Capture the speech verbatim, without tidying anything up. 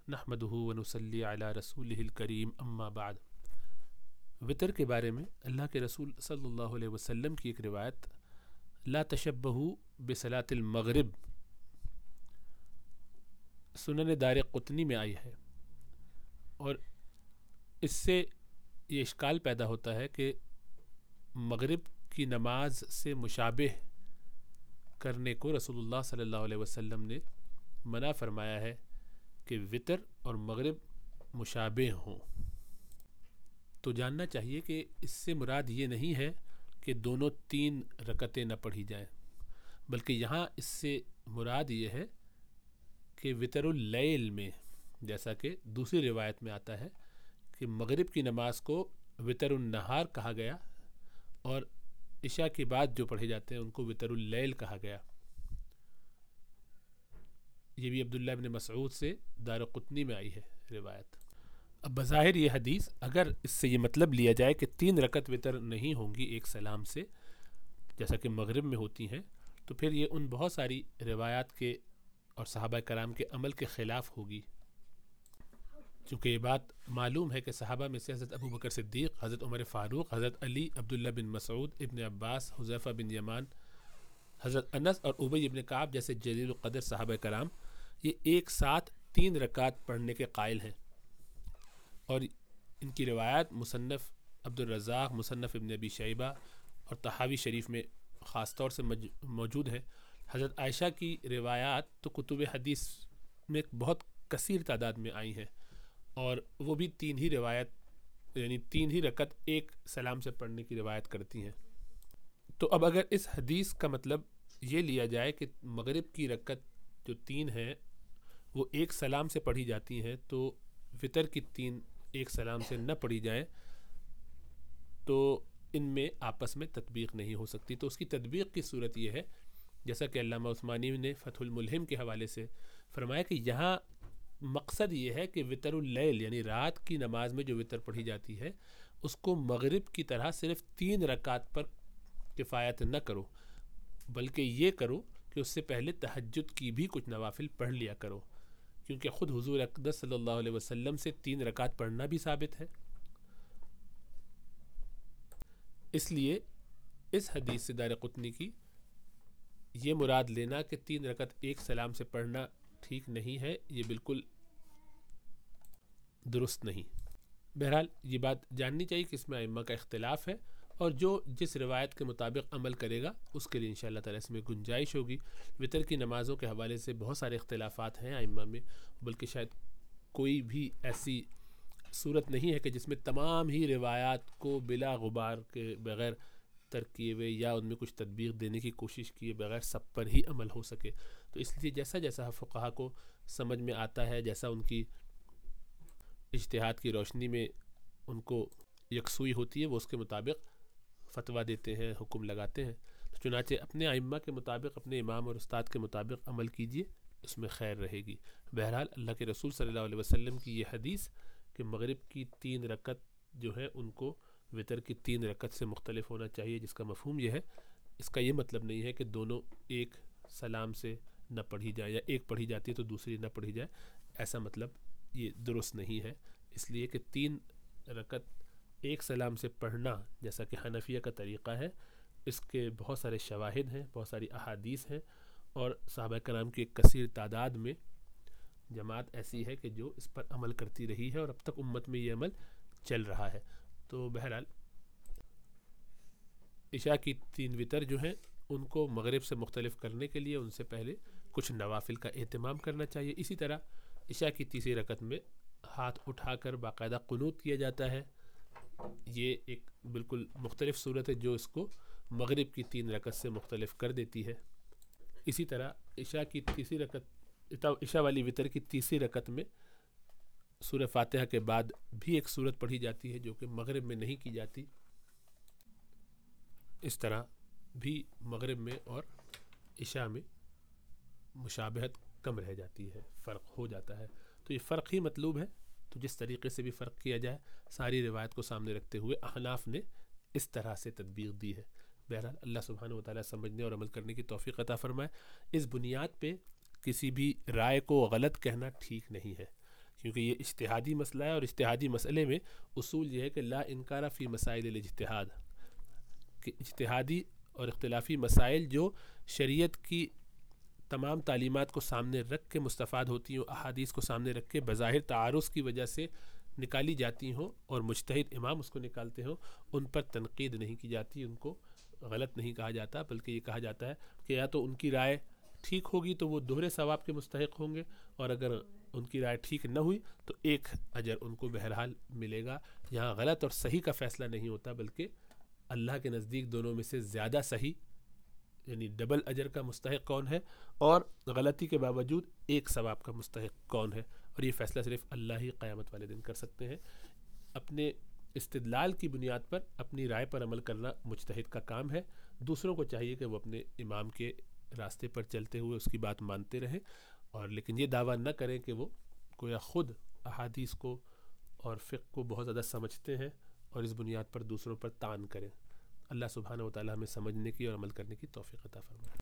نحمدہ ونصلی علی رسولہ الکریم اما بعد۔ وطر کے بارے میں اللہ کے رسول صلی اللہ علیہ وسلم کی ایک روایت لا تشبہوا بصلاۃ المغرب سنن دار قطنی میں آئی ہے، اور اس سے یہ اشکال پیدا ہوتا ہے کہ مغرب کی نماز سے مشابہ کرنے کو رسول اللہ صلی اللہ علیہ وسلم نے منع فرمایا ہے کہ وطر اور مغرب مشابہ ہوں۔ تو جاننا چاہیے کہ اس سے مراد یہ نہیں ہے کہ دونوں تین رکعتیں نہ پڑھی جائیں، بلکہ یہاں اس سے مراد یہ ہے کہ وطر اللیل میں، جیسا کہ دوسری روایت میں آتا ہے کہ مغرب کی نماز کو وطر النہار کہا گیا اور عشاء کے بعد جو پڑھے جاتے ہیں ان کو وطر اللیل کہا گیا۔ یہ بھی عبداللہ ابن مسعود سے دارقطنی میں آئی ہے روایت۔ اب بظاہر یہ حدیث اگر اس سے یہ مطلب لیا جائے کہ تین رکعت وطر نہیں ہوں گی ایک سلام سے جیسا کہ مغرب میں ہوتی ہیں، تو پھر یہ ان بہت ساری روایات کے اور صحابہ کرام کے عمل کے خلاف ہوگی، چونکہ یہ بات معلوم ہے کہ صحابہ میں سے حضرت ابو بکر صدیق، حضرت عمر فاروق، حضرت علی، عبداللہ بن مسعود، ابن عباس، حذیفہ بن یمان، حضرت انس اور ابی بن کعب جیسے جلیل القدر صحابہ کرام یہ ایک ساتھ تین رکعت پڑھنے کے قائل ہیں، اور ان کی روایات مصنف عبد الرزاق، مصنف ابن ابی شیبہ اور طحاوی شریف میں خاص طور سے موجود ہیں۔ حضرت عائشہ کی روایات تو کتب حدیث میں بہت کثیر تعداد میں آئی ہیں، اور وہ بھی تین ہی روایت یعنی تین ہی رکعت ایک سلام سے پڑھنے کی روایت کرتی ہیں۔ تو اب اگر اس حدیث کا مطلب یہ لیا جائے کہ مغرب کی رکعت جو تین ہیں وہ ایک سلام سے پڑھی جاتی ہیں، تو وطر کی تین ایک سلام سے نہ پڑھی جائیں تو ان میں آپس میں تطبیق نہیں ہو سکتی۔ تو اس کی تطبیق کی صورت یہ ہے، جیسا کہ علامہ عثمانی نے فتح الملہم کے حوالے سے فرمایا کہ یہاں مقصد یہ ہے کہ وطر اللیل یعنی رات کی نماز میں جو وطر پڑھی جاتی ہے اس کو مغرب کی طرح صرف تین رکعت پر کفایت نہ کرو، بلکہ یہ کرو کہ اس سے پہلے تہجد کی بھی کچھ نوافل پڑھ لیا کرو، کیونکہ خود حضور اقدس صلی اللہ علیہ وسلم سے تین رکعت پڑھنا بھی ثابت ہے۔ اس لیے اس حدیث سے دارقطنی کی یہ مراد لینا کہ تین رکعت ایک سلام سے پڑھنا ٹھیک نہیں ہے، یہ بالکل درست نہیں۔ بہرحال یہ بات جاننی چاہیے کہ اس میں ائمہ کا اختلاف ہے، اور جو جس روایت کے مطابق عمل کرے گا اس کے لیے انشاءاللہ تعالیٰ اس میں گنجائش ہوگی۔ وطر کی نمازوں کے حوالے سے بہت سارے اختلافات ہیں ائمہ میں، بلکہ شاید کوئی بھی ایسی صورت نہیں ہے کہ جس میں تمام ہی روایات کو بلا غبار کے بغیر ترک کیے ہوئے یا ان میں کچھ تطبیق دینے کی کوشش کیے بغیر سب پر ہی عمل ہو سکے۔ تو اس لیے جیسا جیسا فقہا کو سمجھ میں آتا ہے، جیسا ان کی اجتہاد کی روشنی میں ان کو یکسوئی ہوتی ہے، وہ اس کے مطابق فتویٰ دیتے ہیں، حکم لگاتے ہیں۔ چنانچہ اپنے ائمہ کے مطابق، اپنے امام اور استاد کے مطابق عمل کیجئے، اس میں خیر رہے گی۔ بہرحال اللہ کے رسول صلی اللہ علیہ وسلم کی یہ حدیث کہ مغرب کی تین رکعت جو ہے ان کو وطر کی تین رکعت سے مختلف ہونا چاہیے، جس کا مفہوم یہ ہے، اس کا یہ مطلب نہیں ہے کہ دونوں ایک سلام سے نہ پڑھی جائے، یا ایک پڑھی جاتی ہے تو دوسری نہ پڑھی جائے، ایسا مطلب یہ درست نہیں ہے۔ اس لیے کہ تین رکعت ایک سلام سے پڑھنا جیسا کہ حنفیہ کا طریقہ ہے، اس کے بہت سارے شواہد ہیں، بہت ساری احادیث ہیں، اور صحابہ کرام کی ایک کثیر تعداد میں جماعت ایسی ہے کہ جو اس پر عمل کرتی رہی ہے، اور اب تک امت میں یہ عمل چل رہا ہے۔ تو بہرحال عشاء کی تین وطر جو ہیں ان کو مغرب سے مختلف کرنے کے لیے ان سے پہلے کچھ نوافل کا اہتمام کرنا چاہیے۔ اسی طرح عشاء کی تیسری رکعت میں ہاتھ اٹھا کر باقاعدہ قنوت کیا جاتا ہے، یہ ایک بالکل مختلف صورت ہے جو اس کو مغرب کی تین رکعت سے مختلف کر دیتی ہے۔ اسی طرح عشاء کی تیسری رکعت عشاء والی وطر کی تیسری رکعت میں سورہ فاتحہ کے بعد بھی ایک سورت پڑھی جاتی ہے جو کہ مغرب میں نہیں کی جاتی۔ اس طرح بھی مغرب میں اور عشاء میں مشابہت کم رہ جاتی ہے، فرق ہو جاتا ہے۔ تو یہ فرق ہی مطلوب ہے، تو جس طریقے سے بھی فرق کیا جائے، ساری روایت کو سامنے رکھتے ہوئے احناف نے اس طرح سے تطبیق دی ہے۔ بہرحال اللہ سبحانہ وتعالیٰ سمجھنے اور عمل کرنے کی توفیق عطا فرمائے۔ اس بنیاد پہ کسی بھی رائے کو غلط کہنا ٹھیک نہیں ہے، کیونکہ یہ اجتہادی مسئلہ ہے، اور اجتہادی مسئلے میں اصول یہ ہے کہ لا انکار فی مسائل الاجتہاد، کہ اجتہادی اور اختلافی مسائل جو شریعت کی تمام تعلیمات کو سامنے رکھ کے مستفاد ہوتی ہوں، احادیث کو سامنے رکھ کے بظاہر تعارض کی وجہ سے نکالی جاتی ہوں اور مجتہد امام اس کو نکالتے ہوں، ان پر تنقید نہیں کی جاتی، ان کو غلط نہیں کہا جاتا، بلکہ یہ کہا جاتا ہے کہ یا تو ان کی رائے ٹھیک ہوگی تو وہ دوہرے ثواب کے مستحق ہوں گے، اور اگر ان کی رائے ٹھیک نہ ہوئی تو ایک اجر ان کو بہرحال ملے گا۔ یہاں غلط اور صحیح کا فیصلہ نہیں ہوتا، بلکہ اللہ کے نزدیک دونوں میں سے زیادہ صحیح یعنی ڈبل اجر کا مستحق کون ہے، اور غلطی کے باوجود ایک ثواب کا مستحق کون ہے، اور یہ فیصلہ صرف اللہ ہی قیامت والے دن کر سکتے ہیں۔ اپنے استدلال کی بنیاد پر اپنی رائے پر عمل کرنا مجتہد کا کام ہے، دوسروں کو چاہیے کہ وہ اپنے امام کے راستے پر چلتے ہوئے اس کی بات مانتے رہیں، اور لیکن یہ دعویٰ نہ کریں کہ وہ گویا خود احادیث کو اور فقہ کو بہت زیادہ سمجھتے ہیں اور اس بنیاد پر دوسروں پر طعن کریں۔ اللہ سبحانہ و تعالی ہمیں سمجھنے کی اور عمل کرنے کی توفیق عطا فرمائے۔